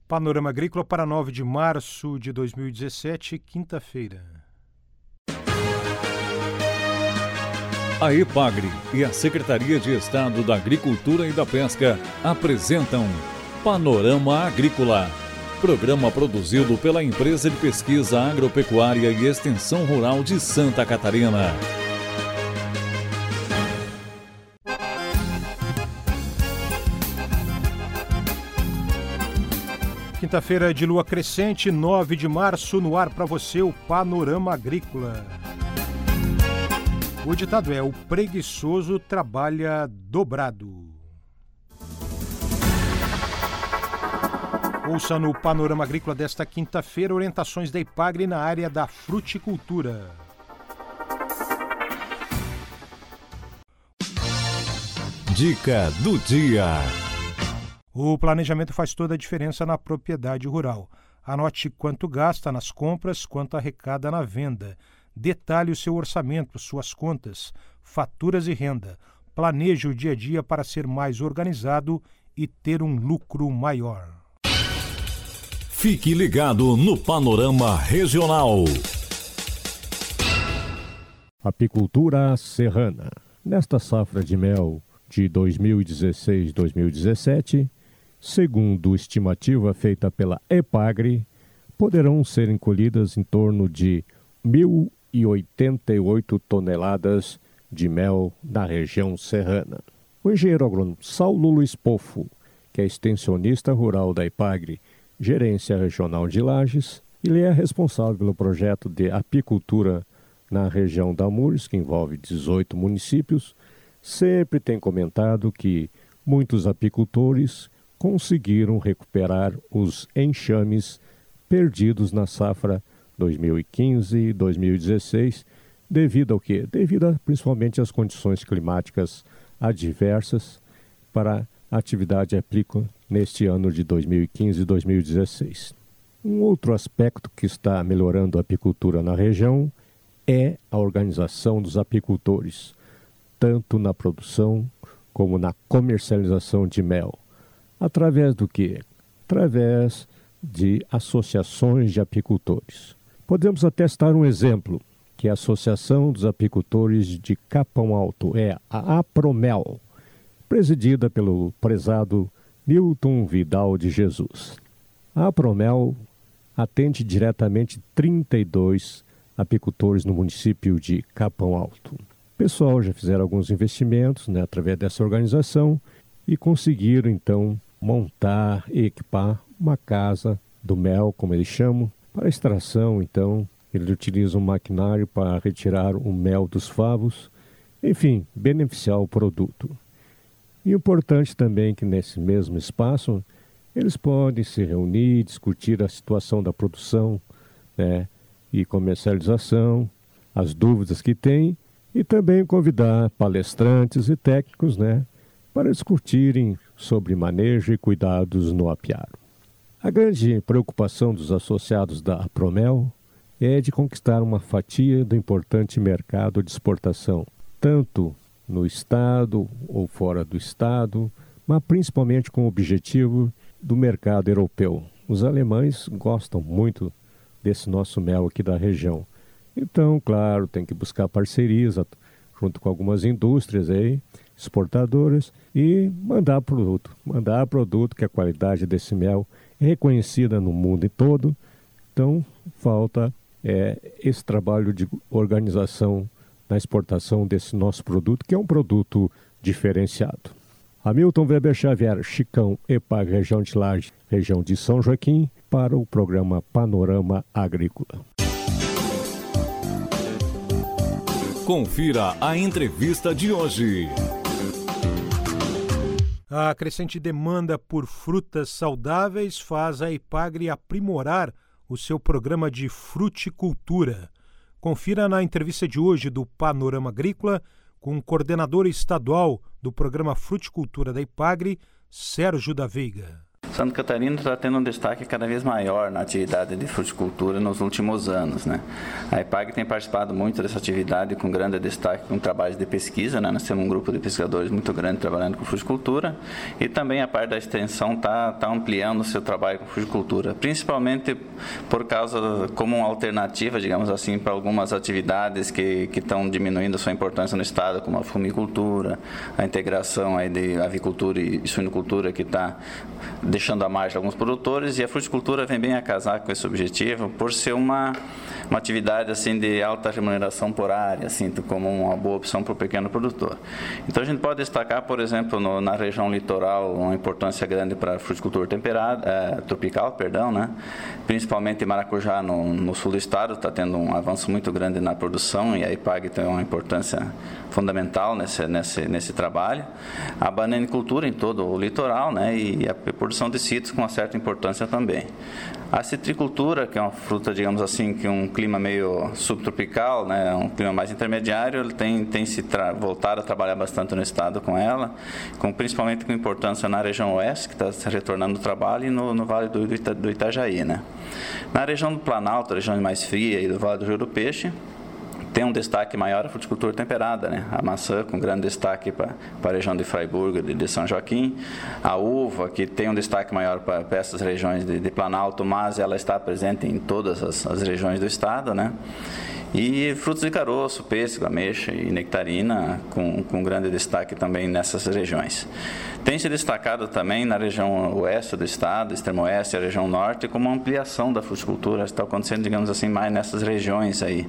Panorama Agrícola para 9 de março de 2017, quinta-feira. A EPAGRE e a Secretaria de Estado da Agricultura e da Pesca apresentam Panorama Agrícola, programa produzido pela Empresa de Pesquisa Agropecuária e Extensão Rural de Santa Catarina. Quinta-feira de lua crescente, 9 de março, no ar para você o Panorama Agrícola. O ditado é: o preguiçoso trabalha dobrado. Ouça no Panorama Agrícola desta quinta-feira orientações da EPAGRE na área da fruticultura. Dica do dia. O planejamento faz toda a diferença na propriedade rural. Anote quanto gasta nas compras, quanto arrecada na venda. Detalhe o seu orçamento, suas contas, faturas e renda. Planeje o dia a dia para ser mais organizado e ter um lucro maior. Fique ligado no Panorama Regional. Apicultura serrana. Nesta safra de mel de 2016-2017, segundo estimativa feita pela EPAGRE, poderão ser colhidas em torno de 1.088 toneladas de mel na região serrana. O engenheiro agrônomo Saulo Luiz Poffo, que é extensionista rural da EPAGRE, Gerência Regional de Lages, ele é responsável pelo projeto de apicultura na região da Mures, que envolve 18 municípios, sempre tem comentado que muitos apicultores conseguiram recuperar os enxames perdidos na safra 2015 e 2016, devido ao quê? Devido principalmente às condições climáticas adversas para a atividade apícola neste ano de 2015 e 2016. Um outro aspecto que está melhorando a apicultura na região é a organização dos apicultores, tanto na produção como na comercialização de mel. Através do quê? Através de associações de apicultores. Podemos até citar um exemplo, que é a Associação dos Apicultores de Capão Alto, é a APROMEL, presidida pelo prezado Newton Vidal de Jesus. A APROMEL atende diretamente 32 apicultores no município de Capão Alto. O pessoal já fizeram alguns investimentos, através dessa organização e conseguiram então montar e equipar uma casa do mel, como eles chamam, para extração. Então eles utilizam um maquinário para retirar o mel dos favos, enfim, beneficiar o produto. E importante também que nesse mesmo espaço eles podem se reunir, discutir a situação da produção, e comercialização, as dúvidas que têm, e também convidar palestrantes e técnicos, para discutirem sobre manejo e cuidados no apiário. A grande preocupação dos associados da APROMEL é de conquistar uma fatia do importante mercado de exportação, tanto no estado ou fora do estado, mas principalmente com o objetivo do mercado europeu. Os alemães gostam muito desse nosso mel aqui da região. Então, claro, tem que buscar parcerias junto com algumas indústrias exportadoras e mandar produto que a qualidade desse mel é reconhecida no mundo todo. Então, falta esse trabalho de organização na exportação desse nosso produto, que é um produto diferenciado. Hamilton Weber Xavier, Chicão, EPAGRE, região de Lages, região de São Joaquim, para o programa Panorama Agrícola. Confira a entrevista de hoje. A crescente demanda por frutas saudáveis faz a EPAGRE aprimorar o seu programa de fruticultura. Confira na entrevista de hoje do Panorama Agrícola com o coordenador estadual do programa Fruticultura da EPAGRE, Sérgio da Veiga. Santa Catarina está tendo um destaque cada vez maior na atividade de fruticultura nos últimos anos, né? A EPAGRE tem participado muito dessa atividade com grande destaque com trabalhos de pesquisa, né? Nós temos um grupo de pesquisadores muito grande trabalhando com fruticultura e também a parte da extensão está ampliando o seu trabalho com fruticultura, principalmente por causa como uma alternativa, digamos assim, para algumas atividades que estão diminuindo a sua importância no estado, como a fumicultura, a integração aí de avicultura e suinocultura que está deixando à margem alguns produtores, e a fruticultura vem bem a casar com esse objetivo por ser uma atividade assim de alta remuneração por área, assim, como uma boa opção para o pequeno produtor. Então a gente pode destacar, por exemplo, na região litoral, uma importância grande para a fruticultura tropical, né? Principalmente Maracujá no sul do estado está tendo um avanço muito grande na produção e a EPAGRE tem uma importância fundamental nesse trabalho. A bananicultura em todo o litoral, né? E a produção de cítricos com uma certa importância também. A citricultura, que é uma fruta, digamos assim, que um clima meio subtropical, né, um clima mais intermediário, ele tem se voltado a trabalhar bastante no estado com ela, principalmente com importância na região oeste, que está se retornando do trabalho, e no Vale do Itajaí, né. Na região do Planalto, a região mais fria, e do Vale do Rio do Peixe, tem um destaque maior a fruticultura temperada, né? A maçã com grande destaque para a região de Fraiburgo e de São Joaquim, a uva que tem um destaque maior para essas regiões de Planalto, mas ela está presente em todas as regiões do estado, né? E frutos de caroço, pêssego, ameixa e nectarina com grande destaque também nessas regiões. Tem se destacado também na região oeste do estado, extremo oeste e a região norte, como uma ampliação da fruticultura, está acontecendo, digamos assim, mais nessas regiões aí,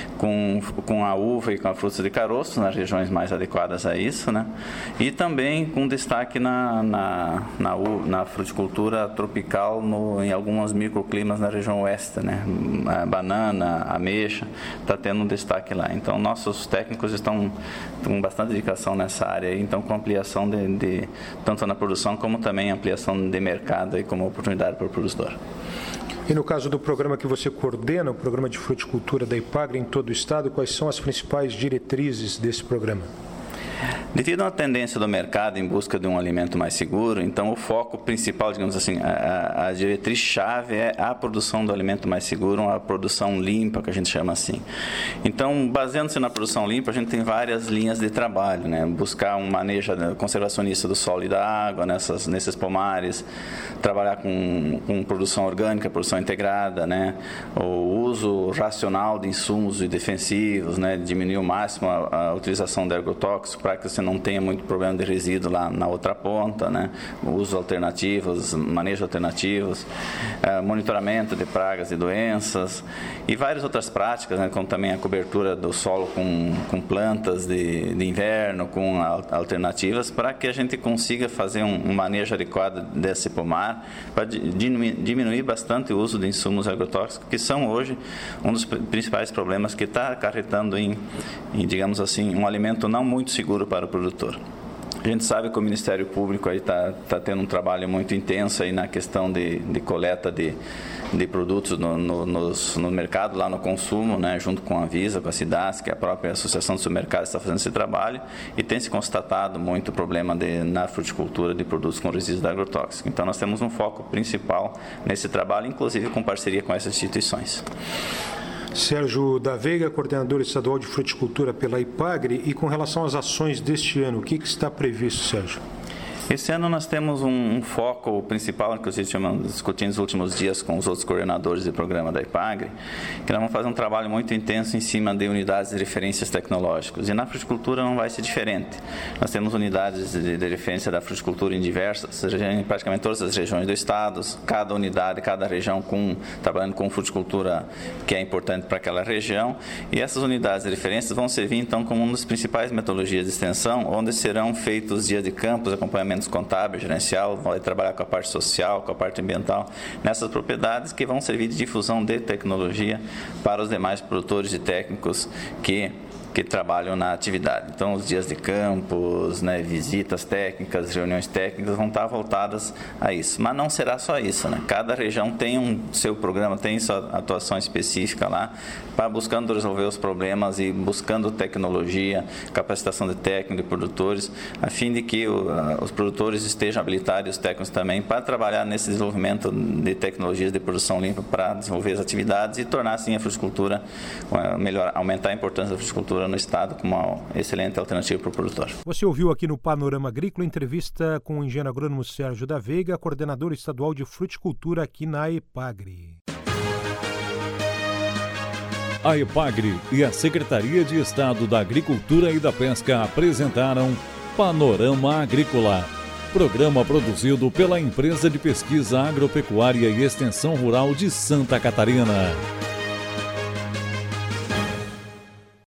com a uva e com a fruta de caroço, nas regiões mais adequadas a isso, né? E também com destaque na fruticultura tropical em alguns microclimas na região oeste, né? A banana, a ameixa, está tendo um destaque lá. Então, nossos técnicos estão com bastante dedicação nessa área aí, então com ampliação tanto na produção como também ampliação de mercado aí como oportunidade para o produtor. E no caso do programa que você coordena, o programa de fruticultura da EPAGRE em todo o estado, quais são as principais diretrizes desse programa? Devido à tendência do mercado em busca de um alimento mais seguro, então o foco principal, digamos assim, a diretriz-chave é a produção do alimento mais seguro, a produção limpa, que a gente chama assim. Então, baseando-se na produção limpa, a gente tem várias linhas de trabalho, né? Buscar um manejo conservacionista do solo e da água nesses pomares, trabalhar com produção orgânica, produção integrada, né? O uso racional de insumos e defensivos, né? Diminuir ao máximo a utilização de agrotóxicos para que você não tenha muito problema de resíduo lá na outra ponta, né? Uso alternativos, manejo alternativos, monitoramento de pragas e doenças e várias outras práticas, né? Como também a cobertura do solo com plantas de inverno, com alternativas, para que a gente consiga fazer um manejo adequado desse pomar, para diminuir bastante o uso de insumos agrotóxicos, que são hoje um dos principais problemas que está acarretando em, digamos assim, um alimento não muito seguro para o produtor. A gente sabe que o Ministério Público está tendo um trabalho muito intenso aí na questão de coleta de produtos no mercado, lá no consumo, né, junto com a Anvisa, com a SIDAS, que é a própria Associação de Supermercados está fazendo esse trabalho, e tem se constatado muito problema na fruticultura de produtos com resíduos de agrotóxicos. Então nós temos um foco principal nesse trabalho, inclusive com parceria com essas instituições. Sérgio da Veiga, coordenador estadual de fruticultura pela EPAGRE, e com relação às ações deste ano, o que está previsto, Sérgio? Esse ano nós temos um foco principal, inclusive estivemos discutindo nos últimos dias com os outros coordenadores do programa da EPAGRE, que nós vamos fazer um trabalho muito intenso em cima de unidades de referências tecnológicas. E na fruticultura não vai ser diferente. Nós temos unidades de referência da fruticultura em praticamente todas as regiões do estado, cada unidade, cada região trabalhando com fruticultura que é importante para aquela região. E essas unidades de referência vão servir então como uma das principais metodologias de extensão, onde serão feitos dias de campos, acompanhamento contábil, gerencial, vai trabalhar com a parte social, com a parte ambiental, nessas propriedades que vão servir de difusão de tecnologia para os demais produtores e técnicos que que trabalham na atividade. Então, os dias de campos, né, visitas técnicas, reuniões técnicas vão estar voltadas a isso. Mas não será só isso, né? Cada região tem seu programa, tem sua atuação específica lá, para buscando resolver os problemas e buscando tecnologia, capacitação de técnicos, de produtores, a fim de que os produtores estejam habilitados, os técnicos também, para trabalhar nesse desenvolvimento de tecnologias de produção limpa para desenvolver as atividades e tornar assim a fruticultura melhor, aumentar a importância da fruticultura no estado como uma excelente alternativa para o produtor. Você ouviu aqui no Panorama Agrícola entrevista com o engenheiro agrônomo Sérgio da Veiga, coordenador estadual de fruticultura aqui na EPAGRE. A EPAGRE e a Secretaria de Estado da Agricultura e da Pesca apresentaram Panorama Agrícola, programa produzido pela Empresa de Pesquisa Agropecuária e Extensão Rural de Santa Catarina.